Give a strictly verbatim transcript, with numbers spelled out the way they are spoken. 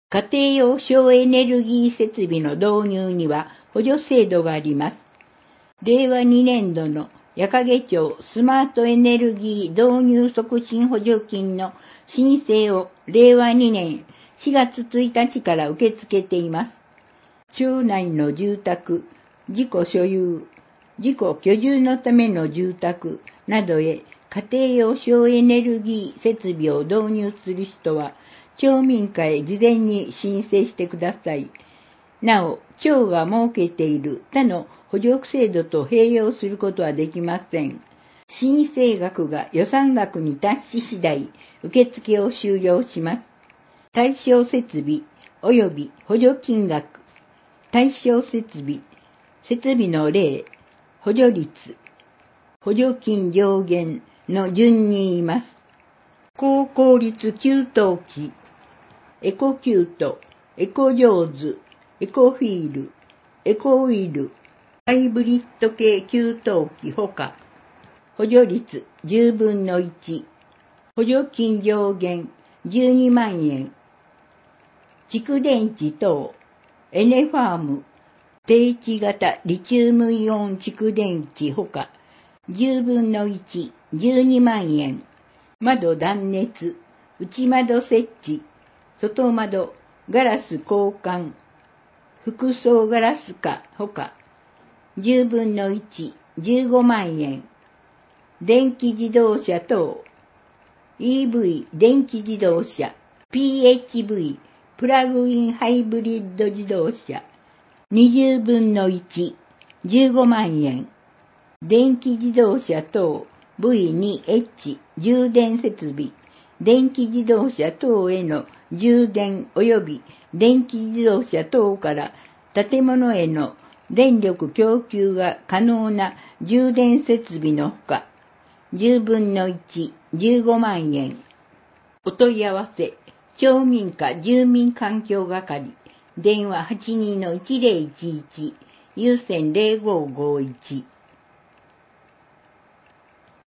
家庭用省エネルギー設備の導入には補助制度があります。れいわにねんどの矢掛町スマートエネルギー導入促進補助金の申請をれいわにねんしがつついたちから受け付けています。町内の住宅、自己所有、自己居住のための住宅などへ家庭用省エネルギー設備を導入する人は、町民課へ事前に申請してください。なお、町が設けている他の補助制度と併用することはできません。申請額が予算額に達し次第、受付を終了します。対象設備及び補助金額、対象設備、設備の例、補助率、補助金上限の順に言います。高効率給湯器、エコキュート、エコジョーズ、エコフィール、エコウイル、ハイブリッド系給湯器ほか、補助率じゅうぶんのいち、補助金上限じゅうにまんえん、蓄電池等、エネファーム、低位置型リチウムイオン蓄電池ほか、じゅうぶんのいち、じゅうにまんえん、窓断熱、内窓設置、外窓、ガラス交換、複層ガラス化ほか、じゅうぶんのいち、じゅうごまんえん、電気自動車等、イーブイ 電気自動車、ピーエイチブイ プラグインハイブリッド自動車、にじゅうぶんのいち、じゅうごまんえん、電気自動車等 ブイツーエイチ 充電設備、電気自動車等への充電及び電気自動車等から建物への電力供給が可能な充電設備のほか、じゅうぶんのいち、じゅうごまんえん。お問い合わせ、町民課住民環境係、電話 はちにーのいちぜろいちいち、有線ぜろごごいち。